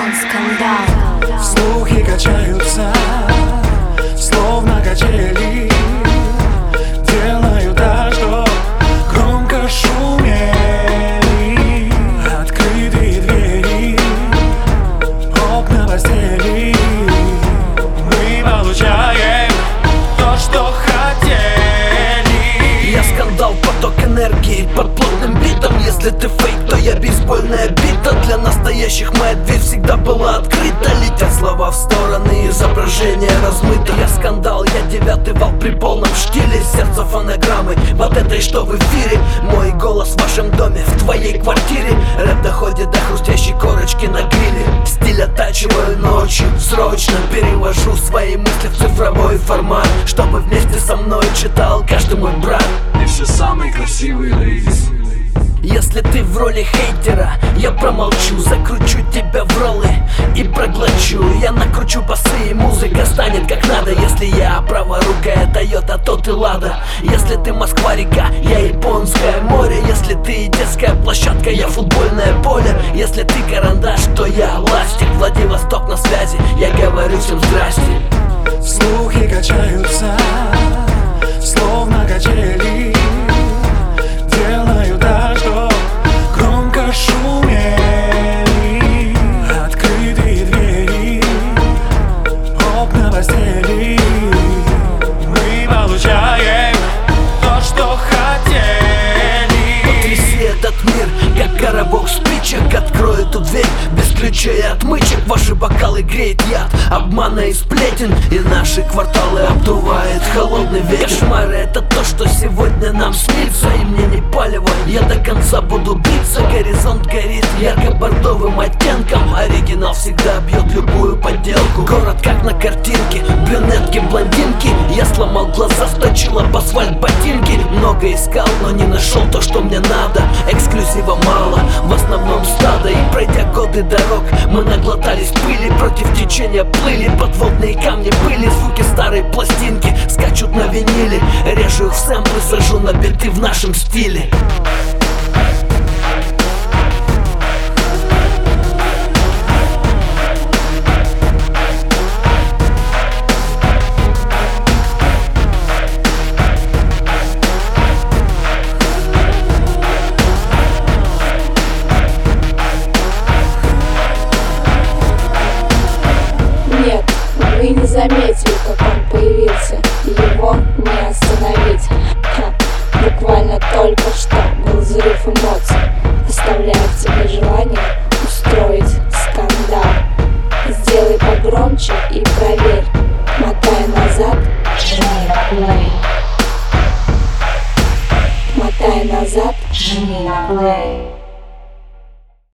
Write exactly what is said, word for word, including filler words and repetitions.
Антон Скандал. Слухи качаются, словно качели, делаю так, что громко шумели. Открытые двери, окна постели, мы получаем то, что хотели. Я скандал, поток энергии под плотным битом. Если ты фейк, то я бейсбольная бита. Для настоящих моя дверь всегда была открыта. Летят слова в стороны, изображение размыто. Я скандал, я девятый вал при полном штиле. Сердце фонограммы, вот этой, что в эфире. Мой голос в вашем доме, в твоей квартире. Рэп доходит до хрустящей корочки на гриле. Стиль оттачиваю ночью, срочно перевожу свои мысли в цифровой формат, чтобы вместе со мной читал каждый мой брат. И все самые красивые лейдис. Если ты в роли хейтера, я промолчу, закручу тебя в роллы и проглочу. Я накручу басы, и музыка станет как надо. Если я праворукая Тойота, то ты Лада. Если ты Москва-река, я Японское море. Если ты детская площадка, я футбольное поле. Если ты карандаш, то я ластик. Владивосток на связи, я говорю всем здрасте. Слухи качаются, словно качели, делаю так, что громко шумели. Открытые двери, окна постели, мы получаем то, что хотели. Потряси этот мир, как коробок спичек. Открой эту дверь без ключей и отмычек. Ваши бокалы греет яд обмана и сплетен, и наши кварталы обдувает холодный ветер. Кошмары — это то, что сегодня нам снится, и мне не палево, я до конца буду биться. Горизонт горит ярко-бордовым оттенком. Оригинал всегда бьет любую подделку. Город как на картинке, брюнетки, блондинки. Я сломал глаза, сточил об асфальт ботинки. Много искал, но не нашел то, что мне надо. Эксклюзива мало, в основном стадо. И пройдя годы дорог, мы наглотались пыли. Против течения плыли, подводные камни были. Звуки старой пластинки скачут на виниле. Режу их в сэмплы, сажу на биты в нашем стиле. Нет, вы не заметили, как он появился, его не остановить. Ха, буквально только что был взрыв эмоций, оставляя в тебе желание устроить скандал. Сделай погромче и проверь, мотай назад, жми на плей. Мотай назад, жми на плей.